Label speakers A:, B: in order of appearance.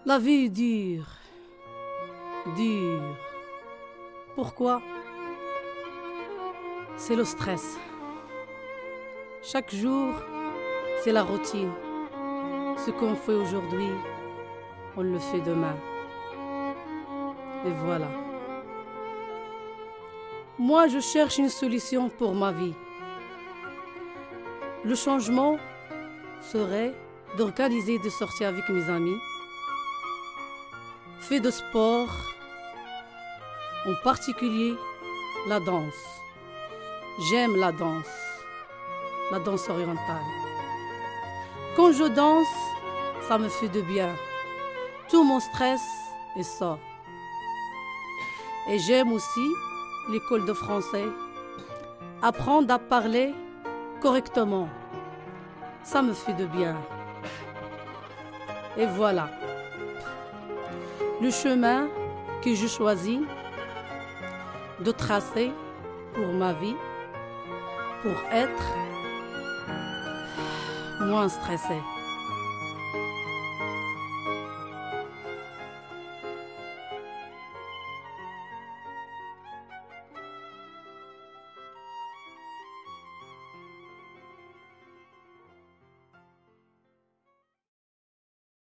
A: La vie est dure, dure. Pourquoi? C'est le stress. Chaque jour, c'est la routine. Ce qu'on fait aujourd'hui, on le fait demain. Et voilà. Moi, je cherche une solution pour ma vie. Le changement serait d'organiser des sorties avec mes amis, faire de sport, en particulier la danse. J'aime la danse orientale. Quand je danse, ça me fait de bien. Tout mon stress est ça. Et j'aime aussi l'école de français. Apprendre à parler correctement, ça me fait de bien. Et voilà. Le chemin que je choisis de tracer pour ma vie, pour être moins stressée.